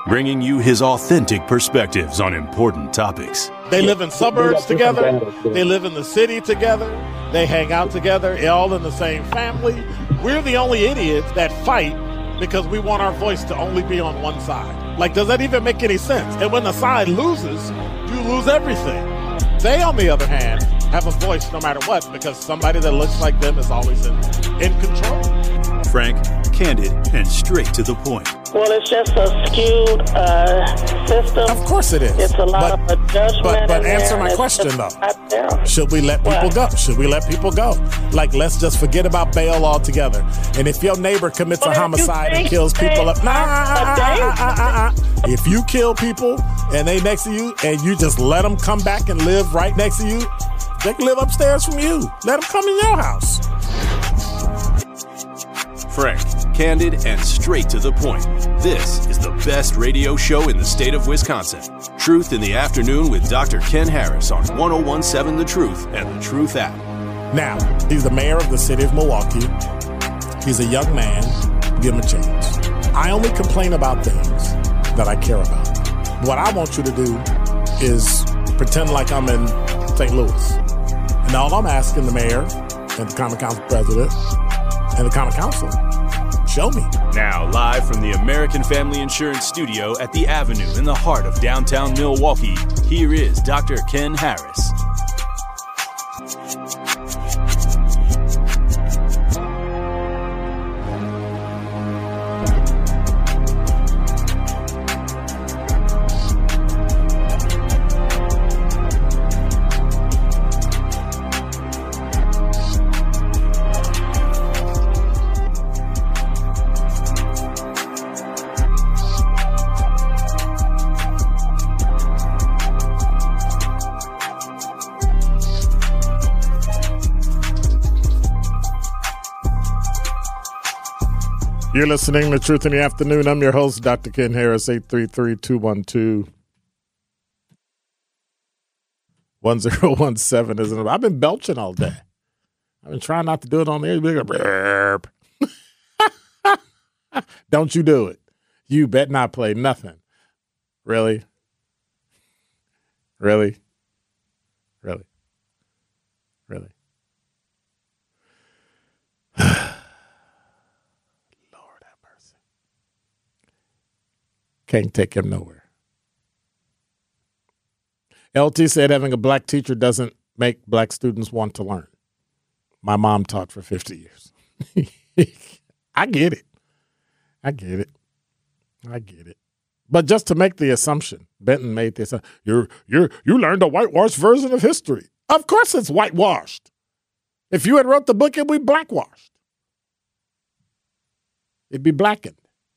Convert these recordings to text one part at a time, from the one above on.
bringing you his authentic perspectives on important topics. They live in suburbs together. They live in the city together. They hang out together, all in the same family. We're the only idiots that fight because we want our voice to only be on one side. Like, does that even make any sense? And when the side loses, you lose everything. They, on the other hand, have a voice no matter what because somebody that looks like them is always in control. Frank, candid, and straight to the point. Well, it's just a skewed system. Of course it is. It's a lot of judgment. But answer my question, though. Should we let people go? Should we let people go? Like, let's just forget about bail altogether. And if your neighbor commits a homicide and kills people up, if you kill people and they next to you and you just let them come back and live right next to you, they can live upstairs from you. Let them come in your house. Frank, candid, and straight to the point. This is the best radio show in the state of Wisconsin. Truth in the Afternoon with Dr. Ken Harris on 1017 The Truth and The Truth app. Now, he's the mayor of the city of Milwaukee. He's a young man. Give him a chance. I only complain about things that I care about. What I want you to do is pretend like I'm in St. Louis. And all I'm asking the mayor and the Common Council president and the Common Council, show me. Now, live from the American Family Insurance Studio at The Avenue in the heart of downtown Milwaukee, here is Dr. Ken Harris. You're listening to Truth in the Afternoon. I'm your host, Dr. Ken Harris, 833-212-1017, isn't it? I've been belching all day. I've been trying not to do it on the air. Don't you do it. You bet not play nothing. Really? Really? Really? Really? Can't take him nowhere. LT said having a black teacher doesn't make black students want to learn. My mom taught for 50 years. I get it. But just to make the assumption, Benton made this, you learned a whitewashed version of history. Of course it's whitewashed. If you had wrote the book, it'd be blackwashed. It'd be blackened.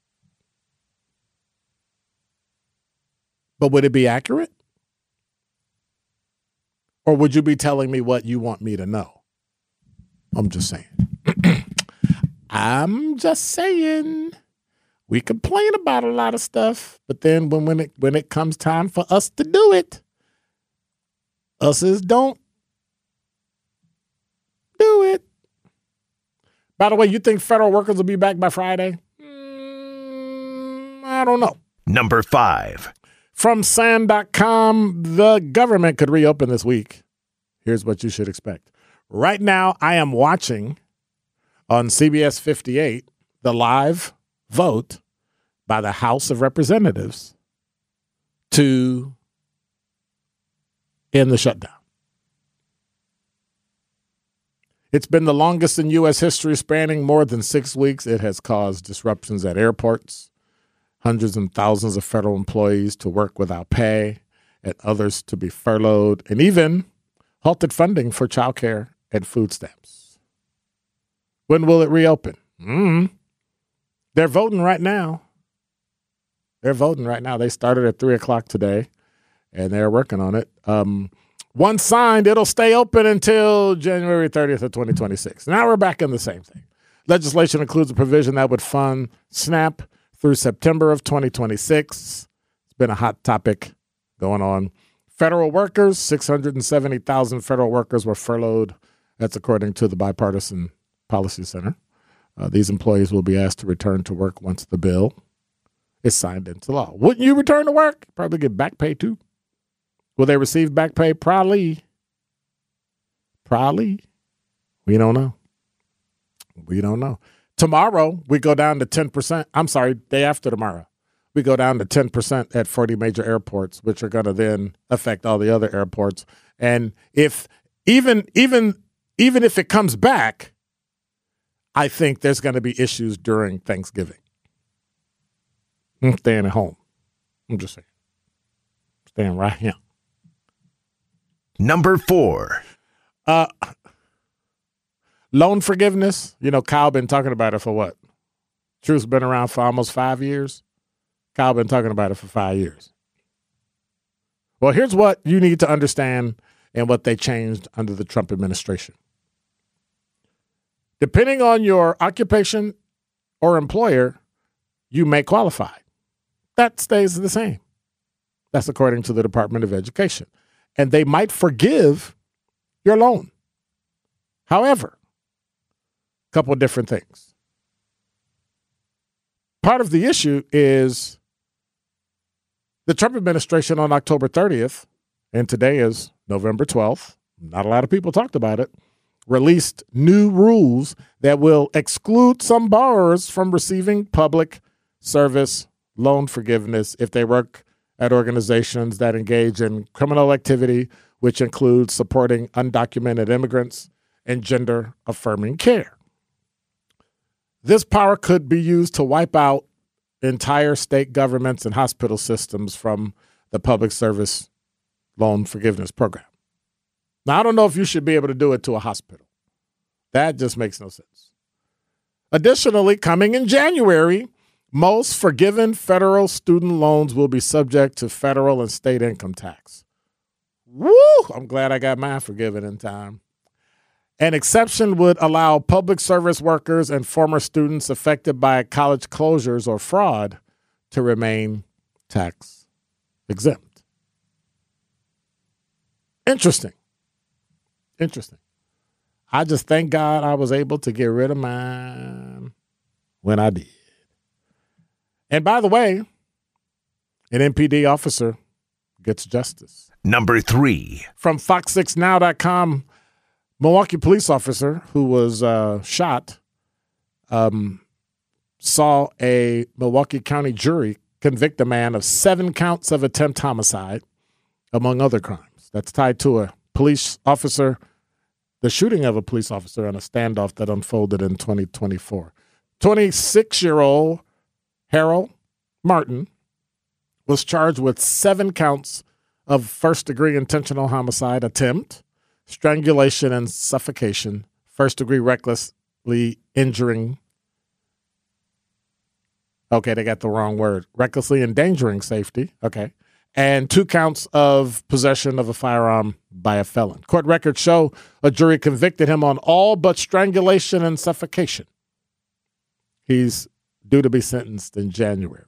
But would it be accurate? Or would you be telling me what you want me to know? I'm just saying. We complain about a lot of stuff, but then when it comes time for us to do it, us's don't do it. By the way, you think federal workers will be back by Friday? I don't know. Number 5. From SAN.com, the government could reopen this week. Here's what you should expect. Right now, I am watching on CBS 58 the live vote by the House of Representatives to end the shutdown. It's been the longest in U.S. history, spanning more than 6 weeks. It has caused disruptions at airports, hundreds and thousands of federal employees to work without pay, and others to be furloughed, and even halted funding for child care and food stamps. When will it reopen? They're voting right now. They started at 3 o'clock today, and they're working on it. Once signed, it'll stay open until January 30th of 2026. Now we're back in the same thing. Legislation includes a provision that would fund SNAP through September of 2026. It's been a hot topic going on. Federal workers, 670,000 federal workers were furloughed. That's according to the Bipartisan Policy Center. These employees will be asked to return to work once the bill is signed into law. Wouldn't you return to work? Probably get back pay too. Will they receive back pay? Probably. We don't know. Tomorrow, we go down to 10%. I'm sorry, day after tomorrow. We go down to 10% at 40 major airports, which are going to then affect all the other airports. And if even if it comes back, I think there's going to be issues during Thanksgiving. I'm staying at home. I'm just saying. Staying right here. Number 4. Loan forgiveness. You know, Kyle been talking about it for what? Truth's been around for almost 5 years. Kyle been talking about it for 5 years. Well, here's what you need to understand and what they changed under the Trump administration. Depending on your occupation or employer, you may qualify. That stays the same. That's according to the Department of Education. And they might forgive your loan. However, a couple of different things. Part of the issue is the Trump administration on October 30th, and today is November 12th, not a lot of people talked about it, released new rules that will exclude some borrowers from receiving public service loan forgiveness if they work at organizations that engage in criminal activity, which includes supporting undocumented immigrants and gender-affirming care. This power could be used to wipe out entire state governments and hospital systems from the public service loan forgiveness program. Now, I don't know if you should be able to do it to a hospital. That just makes no sense. Additionally, coming in January, most forgiven federal student loans will be subject to federal and state income tax. Woo! I'm glad I got mine forgiven in time. An exception would allow public service workers and former students affected by college closures or fraud to remain tax exempt. Interesting. I just thank God I was able to get rid of mine when I did. And by the way, an MPD officer gets justice. Number 3. From Fox6Now.com, Milwaukee police officer who was shot saw a Milwaukee County jury convict a man of 7 counts of attempt homicide, among other crimes. That's tied to a police officer, the shooting of a police officer in a standoff that unfolded in 2024. 26-year-old Harold Martin was charged with 7 counts of first-degree intentional homicide attempt, strangulation and suffocation, first-degree recklessly injuring. Okay, they got the wrong word. Recklessly endangering safety. Okay. And 2 counts of possession of a firearm by a felon. Court records show a jury convicted him on all but strangulation and suffocation. He's due to be sentenced in January.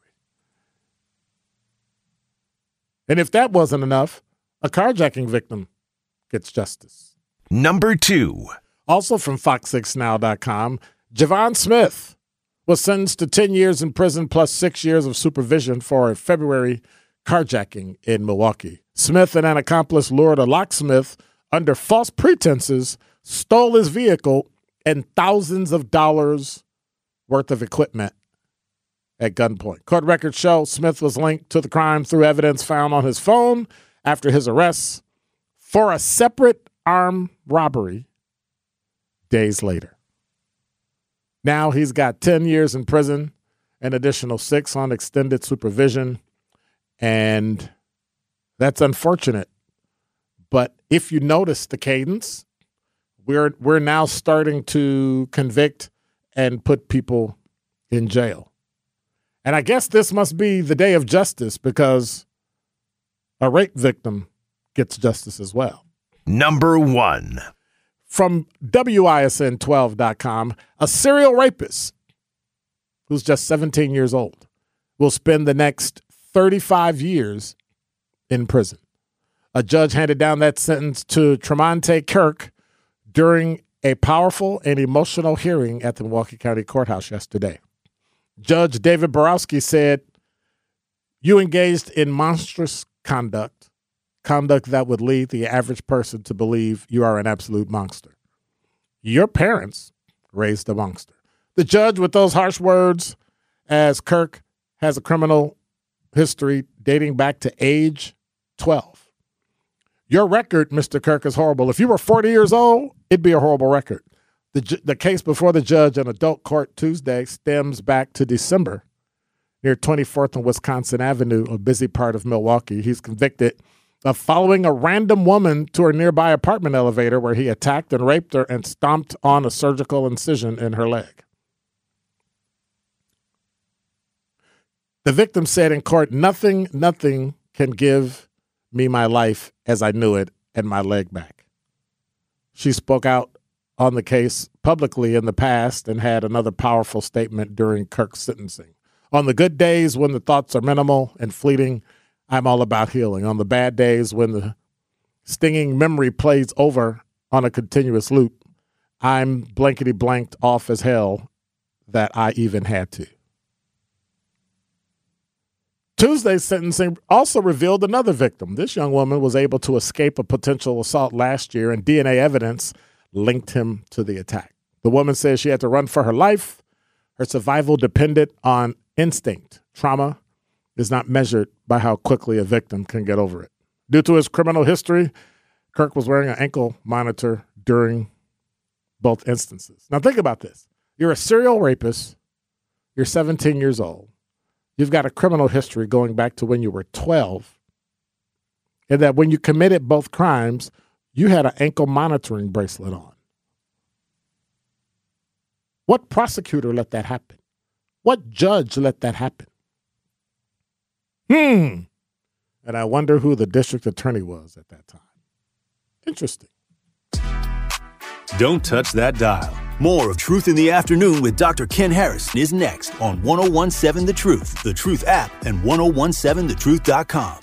And if that wasn't enough, a carjacking victim gets justice. Number 2. Also from Fox6Now.com, Javon Smith was sentenced to 10 years in prison plus 6 years of supervision for a February carjacking in Milwaukee. Smith and an accomplice lured a locksmith under false pretenses, stole his vehicle, and thousands of dollars worth of equipment at gunpoint. Court records show Smith was linked to the crime through evidence found on his phone after his arrest for a separate armed robbery days later. Now he's got 10 years in prison, an additional 6 on extended supervision, and that's unfortunate. But if you notice the cadence, we're now starting to convict and put people in jail. And I guess this must be the day of justice because a rape victim gets justice as well. Number 1. From WISN12.com, a serial rapist who's just 17 years old will spend the next 35 years in prison. A judge handed down that sentence to Tremonte Kirk during a powerful and emotional hearing at the Milwaukee County Courthouse yesterday. Judge David Borowski said You engaged in monstrous conduct that would lead the average person to believe you are an absolute monster. Your parents raised a monster. The judge, with those harsh words, as Kirk has a criminal history dating back to age 12. Your record, Mr. Kirk, is horrible. If you were 40 years old, it'd be a horrible record. The case before the judge in adult court Tuesday stems back to December near 24th and Wisconsin Avenue, a busy part of Milwaukee. He's convicted of following a random woman to her nearby apartment elevator where he attacked and raped her and stomped on a surgical incision in her leg. The victim said in court, nothing can give me my life as I knew it and my leg back. She spoke out on the case publicly in the past and had another powerful statement during Kirk's sentencing. On the good days when the thoughts are minimal and fleeting, I'm all about healing. On the bad days when the stinging memory plays over on a continuous loop, I'm blankety blanked off as hell that I even had to. Tuesday's sentencing also revealed another victim. This young woman was able to escape a potential assault last year, and DNA evidence linked him to the attack. The woman says she had to run for her life. Her survival depended on instinct. Trauma is not measured by how quickly a victim can get over it. Due to his criminal history, Kirk was wearing an ankle monitor during both instances. Now think about this. You're a serial rapist. You're 17 years old. You've got a criminal history going back to when you were 12. And that when you committed both crimes, you had an ankle monitoring bracelet on. What prosecutor let that happen? What judge let that happen? And I wonder who the district attorney was at that time. Interesting. Don't touch that dial. More of Truth in the Afternoon with Dr. Ken Harris is next on 1017 The Truth, The Truth app, and 1017thetruth.com.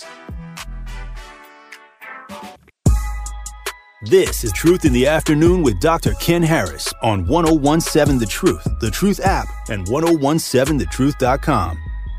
This is Truth in the Afternoon with Dr. Ken Harris on 1017 The Truth app, and 1017thetruth.com.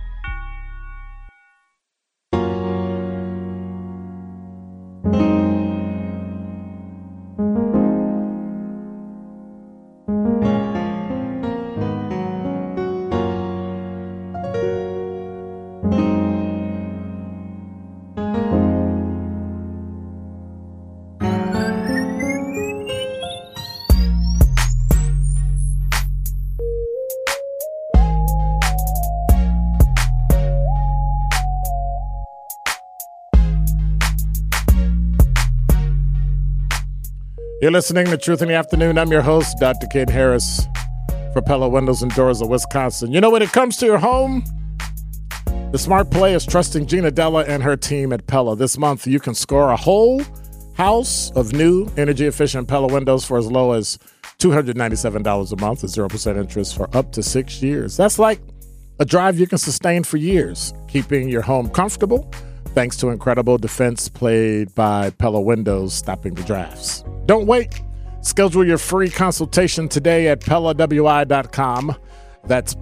You're listening to Truth in the Afternoon. I'm your host, Dr. Ken Harris, for Pella Windows and Doors of Wisconsin. You know, when it comes to your home, the smart play is trusting Gina Della and her team at Pella. This month, you can score a whole house of new energy-efficient Pella windows for as low as $297 a month at 0% interest for up to 6 years. That's like a drive you can sustain for years, keeping your home comfortable thanks to incredible defense played by Pella Windows, stopping the drafts. Don't wait. Schedule your free consultation today at PellaWI.com. That's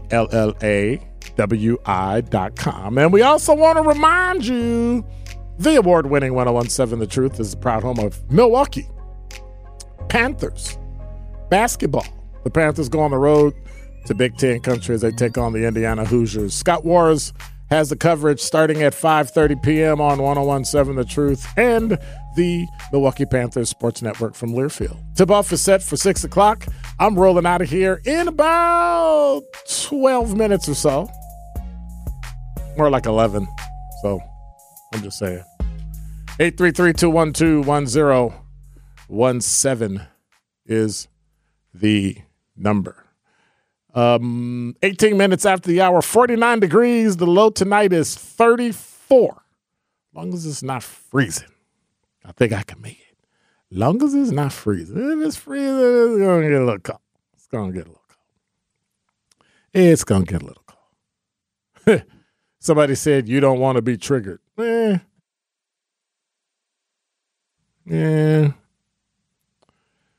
PellaWI.com. And we also want to remind you, the award-winning 1017 The Truth is the proud home of Milwaukee Panthers basketball. The Panthers go on the road to Big Ten country as they take on the Indiana Hoosiers. Scott Wars has the coverage starting at 5:30 p.m. on 1017 The Truth and the Milwaukee Panthers Sports Network from Learfield. Tip-off is set for 6 o'clock. I'm rolling out of here in about 12 minutes or so. More like 11. So I'm just saying. 833-212-1017 is the number. 18 minutes after the hour, 49 degrees. The low tonight is 34. As long as it's not freezing, I think I can make it. As long as it's not freezing. If it's freezing, it's going to get a little cold. It's going to get a little cold. It's going to get a little cold. Somebody said you don't want to be triggered. Yeah.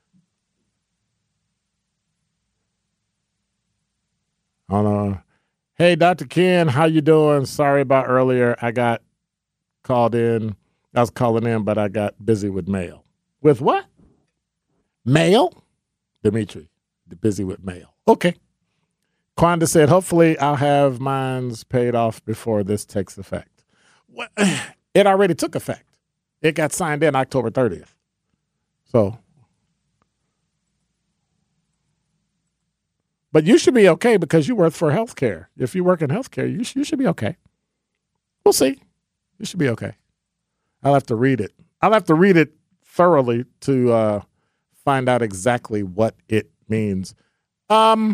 I don't know. Hey, Dr. Ken, how you doing? Sorry about earlier. I got called in. I was calling in, but I got busy with mail. With what? Mail? Dimitri, busy with mail. Okay. Quanda said, hopefully I'll have mines paid off before this takes effect. Well, it already took effect. It got signed in October 30th. So, but you should be okay because you work for healthcare. If you work in healthcare, you should be okay. We'll see. You should be okay. I'll have to read it. I'll have to read it thoroughly to find out exactly what it means. I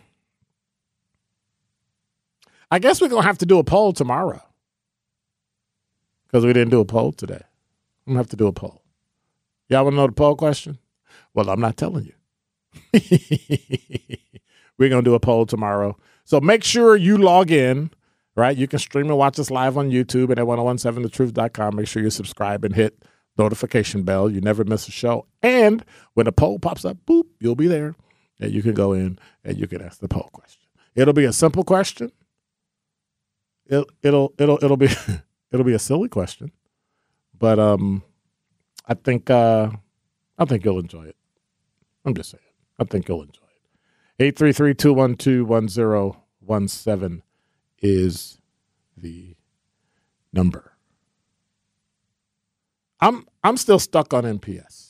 guess we're going to have to do a poll tomorrow because we didn't do a poll today. I'm going to have to do a poll. Y'all want to know the poll question? Well, I'm not telling you. We're going to do a poll tomorrow. So make sure you log in, right? You can stream and watch us live on YouTube and at 1017thetruth.com. Make sure you subscribe and hit notification bell. You never miss a show. And when a poll pops up, boop, you'll be there. And you can go in and you can ask the poll question. It'll be a simple question. It'll be it'll be a silly question. But I think you'll enjoy it. I'm just saying. I think you'll enjoy it. 833-212-1017 is the number. I'm still stuck on NPS.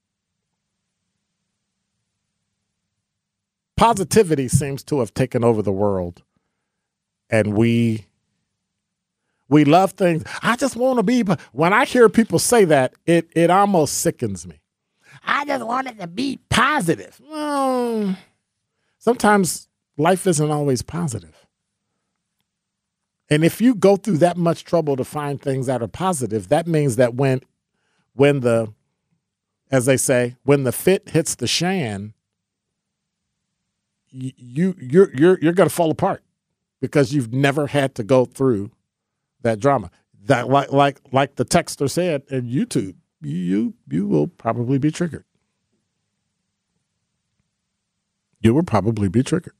Positivity seems to have taken over the world, and we love things. I just want to be, but when I hear people say that, it almost sickens me. I just wanted to be positive. Well, sometimes life isn't always positive. And if you go through that much trouble to find things that are positive, that means that when the, as they say, when the fit hits the shan, you're going to fall apart because you've never had to go through that drama. That like the texter said in YouTube, you will probably be triggered. You will probably be triggered.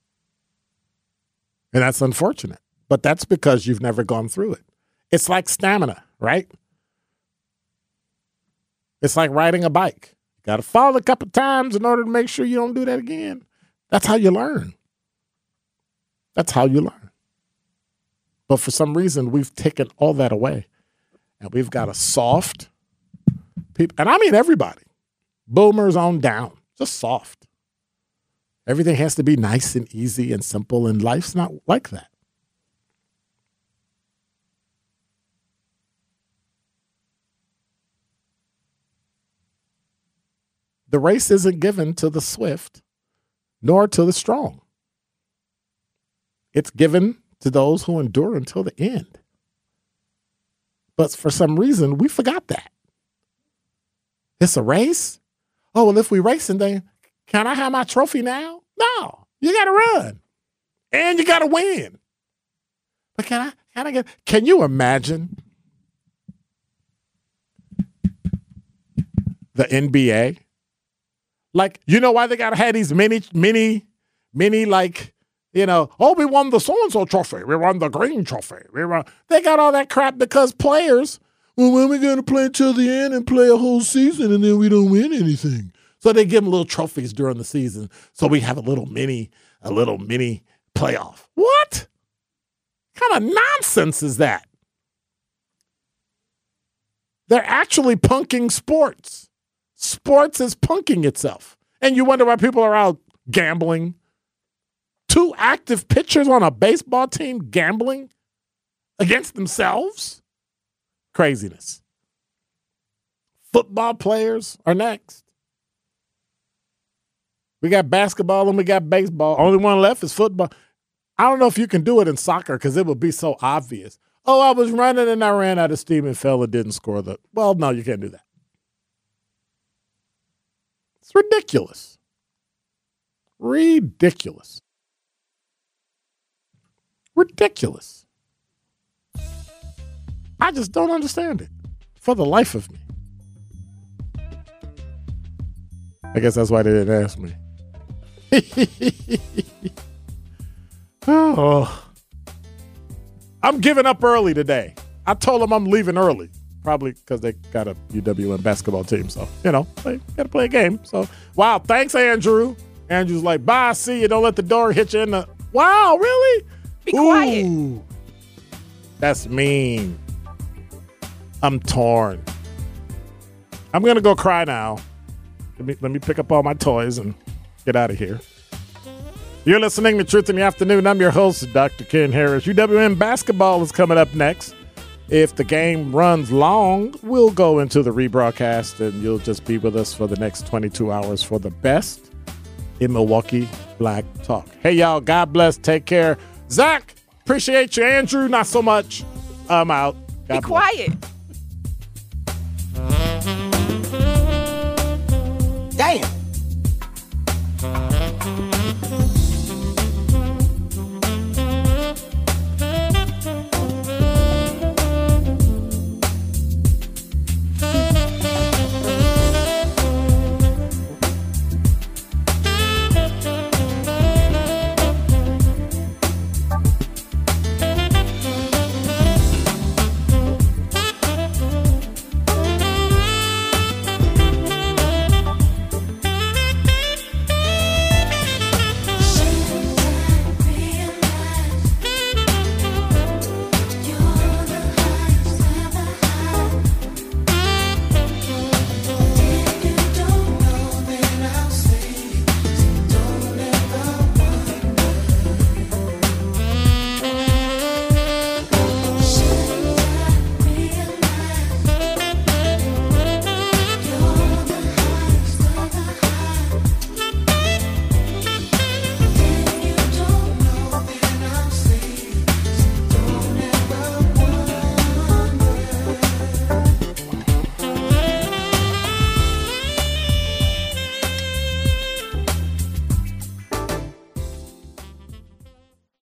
And that's unfortunate. But that's because you've never gone through it. It's like stamina, right? It's like riding a bike. You got to fall a couple times in order to make sure you don't do that again. That's how you learn. That's how you learn. But for some reason, we've taken all that away. And we've got a soft people. And I mean everybody. Boomers on down. Just soft. Everything has to be nice and easy and simple. And life's not like that. The race isn't given to the swift nor to the strong. It's given to those who endure until the end. But for some reason, we forgot that. It's a race? Oh, well, if we racing, then can I have my trophy now? No, you got to run. And you got to win. But can you imagine the NBA? Like, you know why they got to have these mini, like, you know, oh, we won the so-and-so trophy. We won the green trophy. They got all that crap because players, well, when are we going to play until the end and play a whole season and then we don't win anything? So they give them little trophies during the season. So we have a little mini playoff. What kind of nonsense is that? They're actually punking sports. Sports is punking itself. And you wonder why people are out gambling. 2 active pitchers on a baseball team gambling against themselves? Craziness. Football players are next. We got basketball and we got baseball. Only one left is football. I don't know if you can do it in soccer because it would be so obvious. Oh, I was running and I ran out of steam and fell and didn't score the. Well, no, you can't do that. It's ridiculous. Ridiculous. Ridiculous. I just don't understand it for the life of me. I guess that's why they didn't ask me. Oh. I'm giving up early today. I told them I'm leaving early. Probably because they got a UWM basketball team. So, they got to play a game. So, wow. Thanks, Andrew. Andrew's like, bye, see you. Don't let the door hit you in the. Wow, really? Be quiet. Ooh, that's mean. I'm torn. I'm going to go cry now. Let me pick up all my toys and get out of here. You're listening to Truth in the Afternoon. I'm your host, Dr. Ken Harris. UWM basketball is coming up next. If the game runs long, we'll go into the rebroadcast, and you'll just be with us for the next 22 hours for the best in Milwaukee Black Talk. Hey, y'all. God bless. Take care. Zach, appreciate you. Andrew, not so much. I'm out. God Be bless. quiet.